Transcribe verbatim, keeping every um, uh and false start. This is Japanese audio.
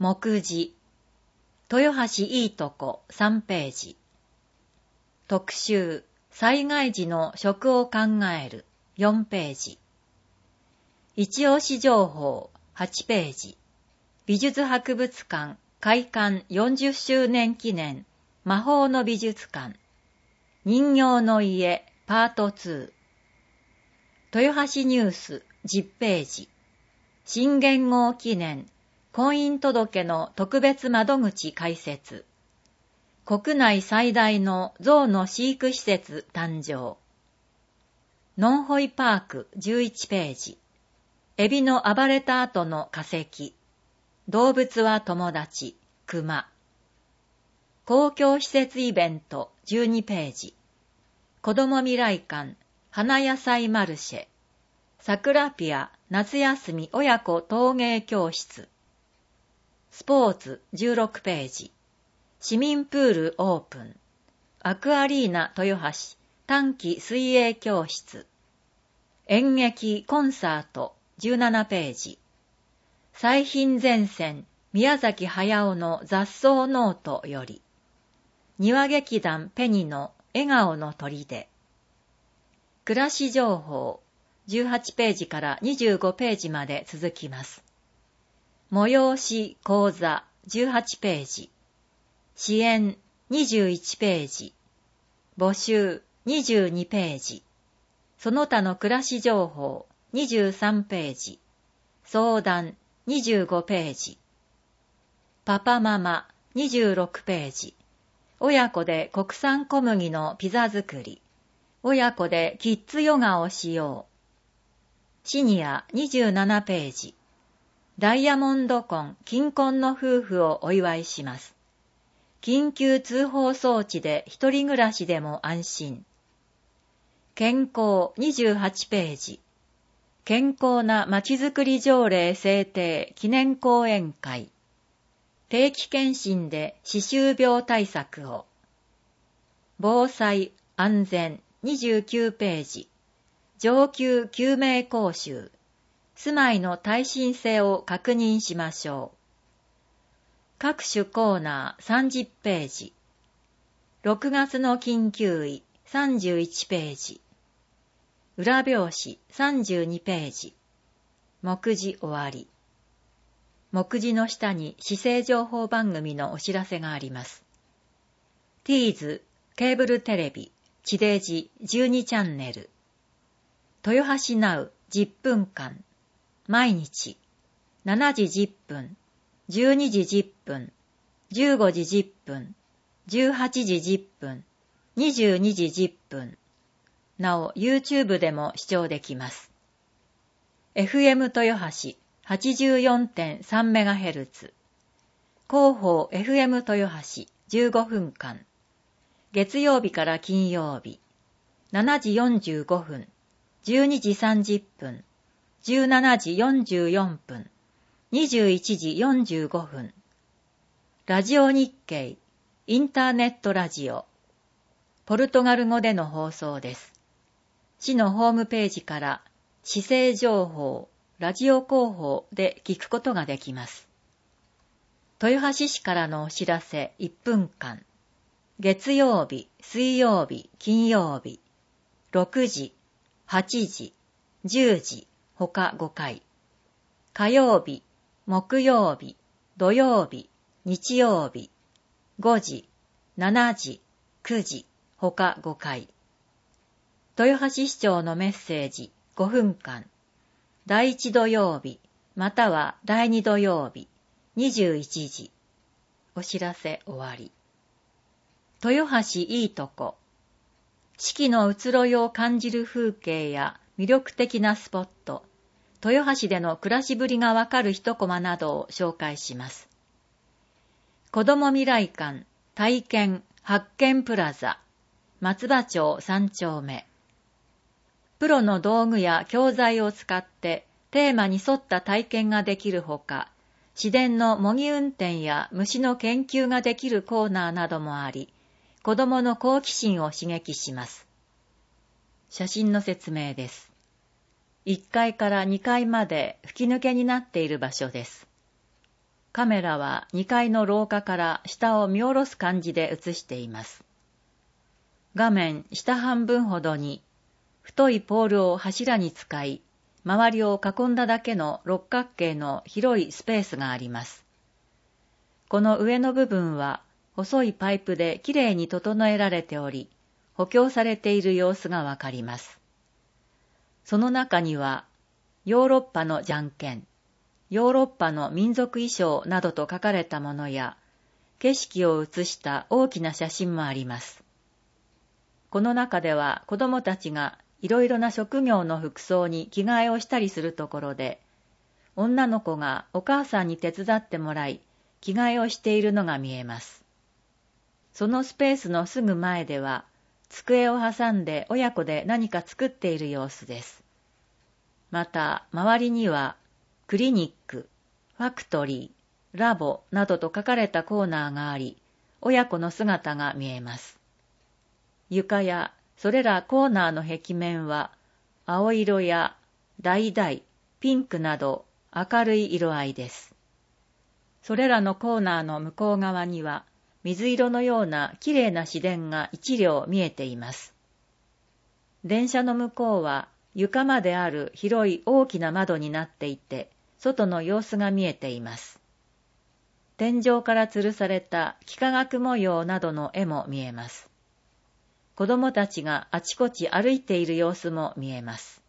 目次、豊橋いいとこさんページ。特集、災害時の食を考えるよんページ。一押し情報はちページ。美術博物館開館よんじゅっしゅうねん記念魔法の美術館人形の家パートツー。豊橋ニュースじゅっページ。新元号記念婚姻届の特別窓口開設。国内最大の象の飼育施設誕生。ノンホイパークじゅういちページ。エビの暴れた後の化石。動物は友達、熊。公共施設イベントじゅうにページ。子ども未来館、花野菜マルシェ。桜ピア、夏休み親子陶芸教室。スポーツじゅうろくページ。市民プールオープン。アクアリーナ豊橋、短期水泳教室。演劇コンサートじゅうななページ。最貧前線、宮崎駿の雑草ノートより。庭劇団ペニの笑顔の砦。暮らし情報、じゅうはちページからにじゅうごページまで続きます。催し講座じゅうはちページ。支援にじゅういちページ。募集にじゅうにページ。その他の暮らし情報にじゅうさんページ。相談にじゅうごページ。パパママにじゅうろくページ。親子で国産小麦のピザ作り。親子でキッズヨガをしよう。シニアにじゅうななページ。ダイヤモンド婚、金婚の夫婦をお祝いします。緊急通報装置で一人暮らしでも安心。健康にじゅうはちページ。健康なまちづくり条例制定記念講演会。定期検診で歯周病対策を。防災安全にじゅうきゅうページ。上級救命講習。住まいの耐震性を確認しましょう。各種コーナーさんじゅっページ。ろくがつの緊急医さんじゅういちページ。裏表紙さんじゅうにページ。目次終わり。目次の下に市政情報番組のお知らせがあります。ティーズ、ケーブルテレビ、地デジじゅうにチャンネル。豊橋ナウじゅっぷんかん。毎日、しちじじゅっぷん、じゅうにじじゅっぷん、じゅうごじじゅっぷん、じゅうはちじじゅっぷん、にじゅうにじじゅっぷん。なお、YouTube でも視聴できます。エフエム 豊橋 はちじゅうよんてんさんメガヘルツ。広報 エフエム 豊橋じゅうごふんかん。月曜日から金曜日。しちじよんじゅうごふん、じゅうにじさんじゅっぷん、じゅうしちじよんじゅうよんぷん、にじゅういちじよんじゅうごふん。ラジオ日経、インターネットラジオ。ポルトガル語での放送です。市のホームページから市政情報、ラジオ広報で聞くことができます。豊橋市からのお知らせいっぷんかん。月曜日、水曜日、金曜日。ろくじ、はちじ、じゅうじ、他ごかい。火曜日、木曜日、土曜日、日曜日。ごじ、しちじ、くじ、他ごかい。豊橋市長のメッセージごふんかん。だいいち土曜日、またはだいに土曜日、にじゅういちじ。お知らせ終わり。豊橋いいとこ。四季の移ろいを感じる風景や魅力的なスポット、豊橋での暮らしぶりがわかる一コマなどを紹介します。子ども未来館体験発見プラザ、松葉町さん丁目。プロの道具や教材を使ってテーマに沿った体験ができるほか、市電の模擬運転や虫の研究ができるコーナーなどもあり、子どもの好奇心を刺激します。写真の説明です。いっかいからにかいまで吹き抜けになっている場所です。 カメラはにかいの廊下から下を見下ろす感じで映しています。画面下半分ほどに太いポールを柱に使い、周りを囲んだだけの六角形の広いスペースがあります。この上の部分は細いパイプできれいに整えられており、補強されている様子がわかります。その中には、ヨーロッパのじゃんけん、ヨーロッパの民族衣装などと書かれたものや、景色を写した大きな写真もあります。この中では子供たちがいろいろな職業の服装に着替えをしたりするところで、女の子がお母さんに手伝ってもらい、着替えをしているのが見えます。そのスペースのすぐ前では、机を挟んで親子で何か作っている様子です。また、周りには、クリニック、ファクトリー、ラボなどと書かれたコーナーがあり、親子の姿が見えます。床や、それらコーナーの壁面は、青色や橙、ピンクなど明るい色合いです。それらのコーナーの向こう側には、水色のようなきれいな市電が一両見えています。電車の向こうは床まである広い大きな窓になっていて、外の様子が見えています。天井から吊るされた幾何学模様などの絵も見えます。子供たちがあちこち歩いている様子も見えます。